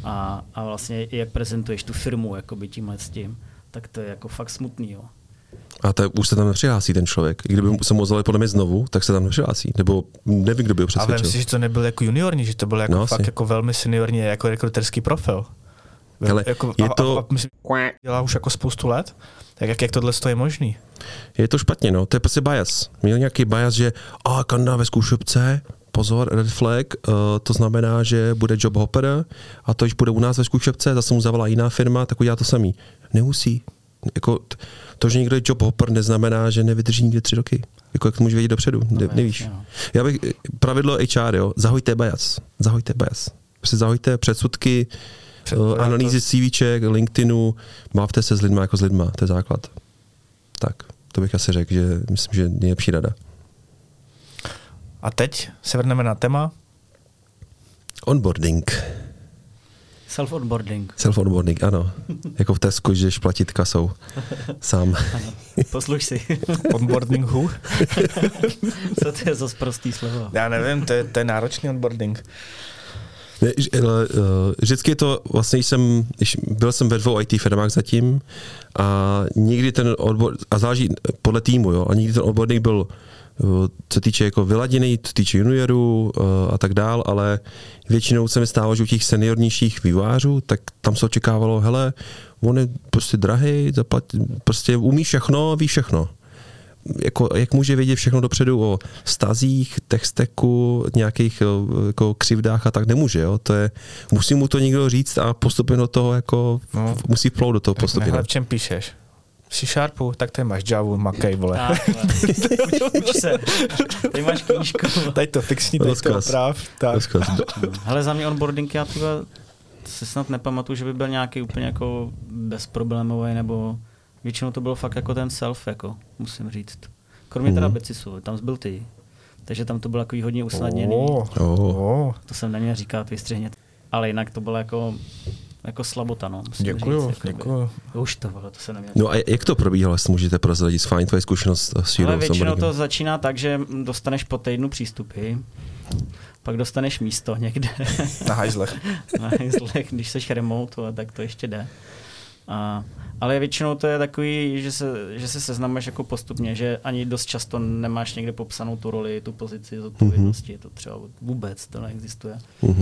a vlastně jak prezentuješ tu firmu jakoby tímhle s tím, tak to je jako fakt smutný, jo. A už se tam nepřihlásí ten člověk. I kdyby se mu ozvali podle mě znovu, tak se tam nepřihlásí. Nebo nevím, kdo by ho přesvědčil. Ale myslím, že to nebyl jako juniorní, že to byl jako fakt jako velmi seniorní jako rekruterský profil. Ale jako, je to... dělá už jako spoustu let. Jak tohle je možný? Je to špatně, no. To je prostě bias. Měl nějaký bias, že kandidát ve zkušebce, pozor, red flag, to znamená, že bude job hopper a to, když bude u nás ve zkušebce, zase mu zavolá jiná firma, tak udělá to samý. Nemusí. Jako to, že někdo je job hopper, neznamená, že nevydrží nikdy 3 roky. Jako jak to může vědět dopředu, nevíš. Já bych, pravidlo HR, jo, zahojte bias. Prostě zahojte předsudky, analýzy CVček, LinkedInu, bavte se s lidma jako s lidma, to je základ. Tak, to bych asi řekl, že myslím, že nejlepší rada. A teď se vrhneme na téma. Onboarding. Self-onboarding, ano. Jako v Tesco, že jdeš platit kasou sám. Ano. Posluš si. Onboarding who? Co to je za sprostý slovo? Já nevím, to je náročný onboarding. Ne, vždycky je to, vlastně byl jsem ve 2 IT firmách zatím a nikdy ten a záleží podle týmu, jo, a nikdy ten onboarding byl, co týče jako vyladěný, co týče juniorů a tak dál, ale většinou se mi stávalo, že u těch seniornějších vývojářů, tak tam se očekávalo, hele, on je prostě drahej, prostě umí všechno, ví všechno. Jako, jak může vědět všechno dopředu o vztazích, tech stacku, nějakých jako křivdách a tak nemůže, jo? To je, musí mu to někdo říct a postupně do toho jako musí plout do toho postupně. V čem píšeš? C#, tak tady máš Javu, makej, vole. Uč se. Tady máš knížku. Tady to fixní, tady to oprav. Hele, za mě onboarding, já se snad nepamatuju, že by byl nějaký úplně jako bezproblémový, nebo většinou to bylo fakt jako ten self, jako musím říct. Kromě teda Becisu, tam byl ty. Takže tam to bylo jako hodně usnadněný. To jsem neměl říkat, vystřihnět. Ale jinak to bylo jako slabota, no. Děkuju. Už to bylo, to se neměl. No a jak to probíhalo, jestli můžete prozradit fajn tvoje zkušenost s Jurou? Ale většinou to začíná tak, že dostaneš po týdnu přístupy, pak dostaneš místo někde. Na hajzlech. Když seš remote, tak to ještě jde. Ale většinou to je takový, že se seznamuješ jako postupně, že ani dost často nemáš někde popsanou tu roli, tu pozici zodpovědnosti, to třeba vůbec to neexistuje.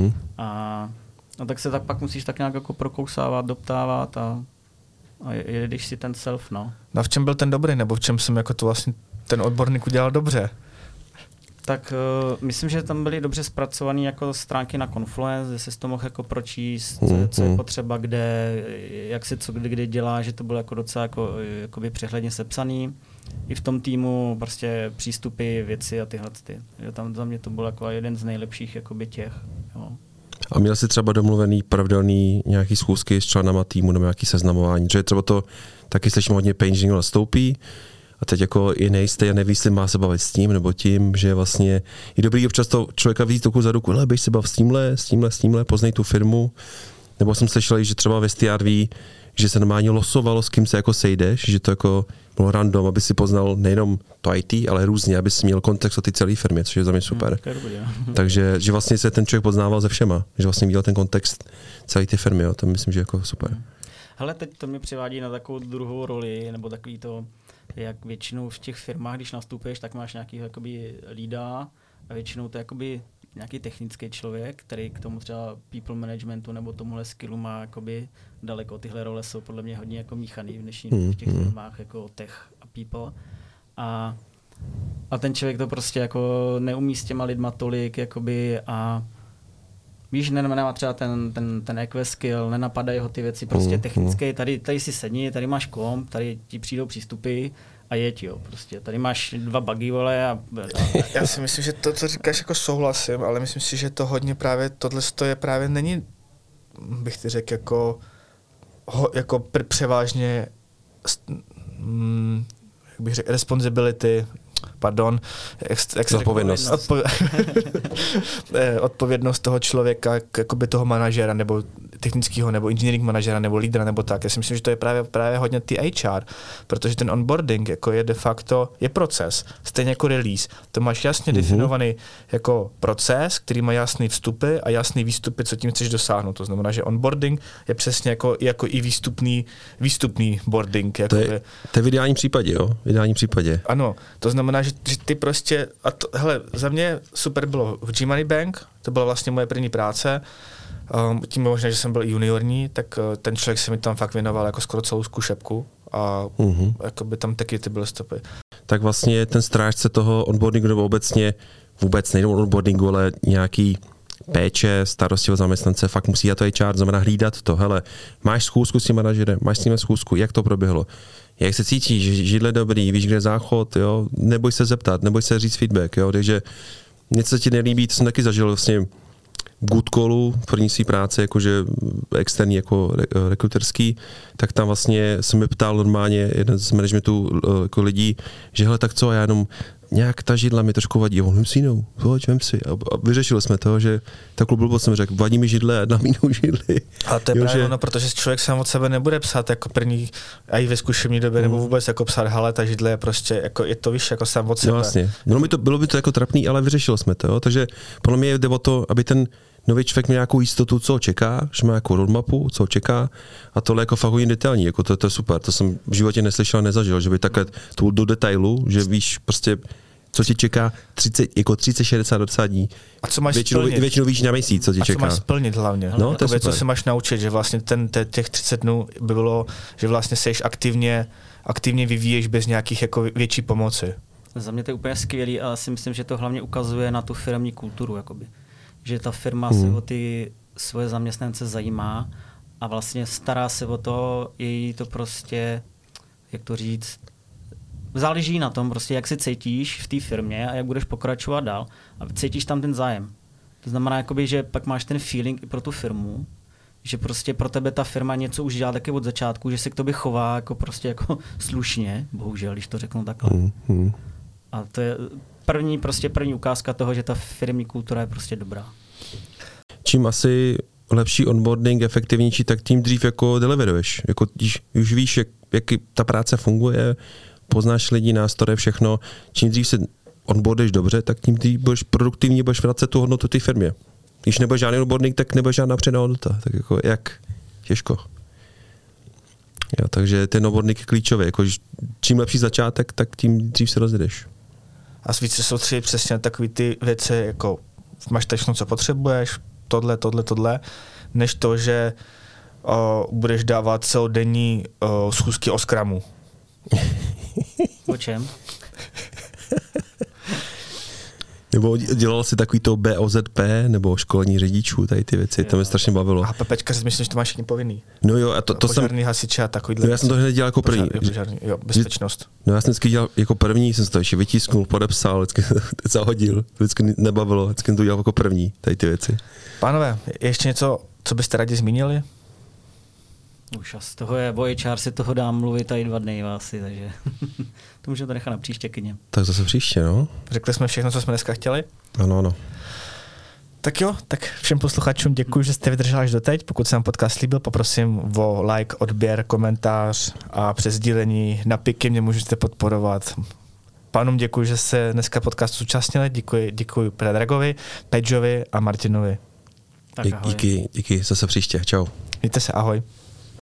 A tak se pak musíš tak nějak jako prokousávat, doptávat a jedeš si ten self, no. No a v čem byl ten dobrý, nebo v čem jsem jako to vlastně ten odborník udělal dobře? Tak myslím, že tam byly dobře zpracované jako stránky na Confluence, že jsi to mohl jako pročíst, co je potřeba, kde, jak se co kdy dělá, že to bylo jako docela jakoby přehledně sepsaný. I v tom týmu prostě přístupy, věci a tyhle. Tam za mě to byl jako jeden z nejlepších jakoby těch. Jo. A měl jsi třeba domluvený pravidelný nějaký schůzky s členama týmu nebo nějaký seznamování, že třeba to taky slyším hodně že někdo nastoupí a teď jako je nejistý a neví, jestli má se bavit s tím nebo tím, že vlastně je dobrý občas to člověka vzít ruku za ruku, běž se bav s tímhle, poznej tu firmu. Nebo jsem slyšel, že třeba ve STR ví, že se normálně losovalo, s kým se jako sejdeš, že to jako bylo random, aby si poznal nejenom to IT, ale různě, aby si měl kontext o ty celé firmě, což je za mě super. Takže že vlastně se ten člověk poznával se všema, že vlastně viděl ten kontext celé ty firmy, jo, to myslím, že jako super. Hele, teď to mě přivádí na takovou druhou roli, nebo takový to, jak většinou v těch firmách, když nastupuješ, tak máš nějaký jakoby lída a většinou to je jakoby nějaký technický člověk, který k tomu třeba people managementu nebo tomuhle skillu má jakoby daleko. Tyhle role jsou podle mě hodně jako míchaný v dnešní v těch firmách jako tech a people. A ten člověk to prostě jako neumí s těma lidma tolik jakoby a víš, nemá třeba ten EQ skill, nenapadají ho ty věci prostě technické, tady si sedni, tady máš komp, tady ti přijdou přístupy a jeď, jo, prostě. Tady máš 2 buggy, vole, a... Já si myslím, že to, co říkáš, jako souhlasím, ale myslím si, že to hodně právě, tohle je právě není, bych ti řekl, jako převážně, jak bych řekl, responsibility, odpovědnost toho člověka, jakoby toho manažera, nebo technického, nebo engineering manažera, nebo lídra, nebo tak. Já si myslím, že to je právě hodně ty HR, protože ten onboarding jako je de facto, je proces, stejně jako release. To máš jasně definovaný jako proces, který má jasný vstupy a jasný výstupy, co tím chceš dosáhnout. To znamená, že onboarding je přesně jako i výstupný boarding. To je v ideálním případě, jo? V ideálním případě. Ano, to znamená, že ty prostě, hele, za mě super bylo v G-Money Bank, to byla vlastně moje první práce, tím možná, že jsem byl juniorní, tak ten člověk se mi tam fakt věnoval jako skoro celou zkušebku a jakoby tam taky ty byly stopy. Tak vlastně ten strážce toho onboardingu nebo obecně vůbec nejdou o onboardingu, ale nějaký péče, starosti o zaměstnance, fakt musí dělat to HR, znamená hlídat to. Hele, máš schůzku s tím manažerem, máš s ním schůzku, jak to proběhlo, jak se cítíš, židle dobrý, víš, kde je záchod, jo? Neboj se zeptat, neboj se říct feedback, jo? Takže něco ti nelíbí, to jsem taky zažil vlastně good callu v první své práce, jakože externí, jako rekruterský, tak tam vlastně se mi ptal normálně jeden z managementu jako lidí, že hele, tak co, já jenom nějak ta židla mi trošku vadí, on si jinou, pojď, vem si. A vyřešili jsme to, že takovou blbost jsem řekl, vadí mi židle a dám jinou židli. Ale to je právě ono, protože člověk sám od sebe nebude psát jako první, a i ve zkušební době, nebo vůbec jako psát, hele, ta židle je prostě, jako, je to víš, jako sám od sebe. No vlastně, bylo by to jako trapný, ale vyřešili jsme to, jo? Takže podle mě jde o to, aby ten nový člověk měl nějakou jistotu, co čeká, že má jako roadmapu, co čeká, a tohle jako fakt hodně detailní, jako to je super, to jsem v životě neslyšel, nezažil, že by takhle to do detailu, že víš prostě, co ti čeká 30, 60, 20 dní. A co máš většinou víš na měsíc, co ti čeká. A co máš splnit hlavně. No, to je co se máš naučit, že vlastně těch 30 dnů by bylo, že vlastně seš aktivně vyvíješ bez nějakých jako větší pomoci. Za mě to je úplně skvělý a si myslím, že to hlavně ukazuje na tu firemní kulturu, jakoby. Že ta firma se o ty svoje zaměstnance zajímá a vlastně stará se o to, její to prostě, jak to říct, záleží na tom, prostě, jak se cítíš v té firmě a jak budeš pokračovat dál a cítíš tam ten zájem. To znamená, jakoby, že pak máš ten feeling i pro tu firmu, že prostě pro tebe ta firma něco už dělá taky od začátku, že se k tobě chová jako prostě jako slušně, bohužel, když to řeknu takhle. A to je první ukázka toho, že ta firmní kultura je prostě dobrá. Čím asi lepší onboarding, efektivnější, tak tím dřív jako deliveruješ. Jako, když už víš, jak ta práce funguje, poznáš lidi, nástroje, všechno. Čím dřív se onboarduješ dobře, tak tím dřív budeš produktivní, budeš vracet tu hodnotu té firmě. Když nebude žádný onboarding, tak nebude žádná předná hodnota. Tak jako jak? Těžko. Jo, takže ten onboarding je klíčový. Jako, čím lepší začátek, tak tím dřív se rozjedeš. A víc se soustředit přesně na takové ty věci, jako máš všechno, co potřebuješ, tohle, než to, že budeš dávat celodenní schůzky o Scrumu. O čem? Nebo dělal jsi takový to BOZP, nebo školení řidičů, tady ty věci, to mě strašně bavilo. A Pepečka, si myslím, že to máš všichni povinný. No jo, a to požárný hasiče a takovýhle. No já jsem to hned dělal jako první. Jo, bezpečnost. No já jsem vždycky dělal jako první, jsem to ještě vytisknul, podepsal, vždycky zahodil, vždycky nebavilo, vždycky jsem to dělal jako první, tady ty věci. Pánové, ještě něco, co byste rádi zmínili? Už a z toho je, o HR si toho dám mluvit tady 2 dny asi, takže to můžeme to nechat na příště kyně. Tak zase příště, no. Řekli jsme všechno, co jsme dneska chtěli? Ano. Tak jo, tak všem posluchačům děkuji, že jste vydrželi až doteď. Pokud se vám podcast líbil, poprosím o like, odběr, komentář a přes sdílení na Piky mě můžete podporovat. Pánům děkuji, že se dneska podcastu zúčastnili. Děkuji Predragovi, Pedžovi a Martinovi. Tak ahoj. Díky, zase příště, čau. Mějte se, ahoj.